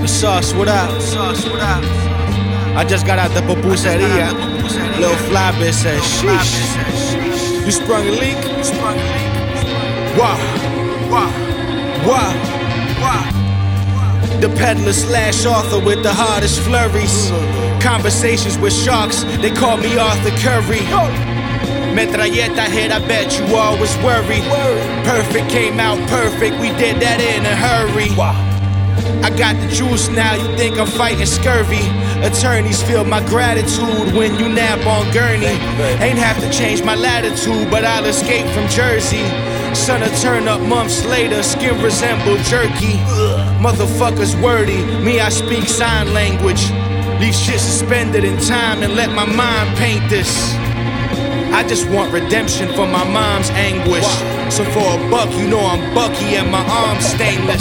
Sauce, what up? I just got out the pupuseria. Lil Fly bitch said, sheesh. You sprung a leak? Wow. The peddler slash author with the hardest flurries. Conversations with sharks, they call me Arthur Curry. Metralleta hit, I bet you all was worried. Perfect came out perfect, we did that in a hurry. I got the juice now, you think I'm fighting scurvy. Attorneys feel my gratitude when you nap on gurney. Ain't have to change my latitude, but I'll escape from Jersey. Sun'll turn up months later, skin resemble jerky. Motherfuckers wordy, me I speak sign language. Leave shit suspended in time and let my mind paint this. I just want redemption for my mom's anguish. So for $1, you know I'm Bucky and my arm's stainless.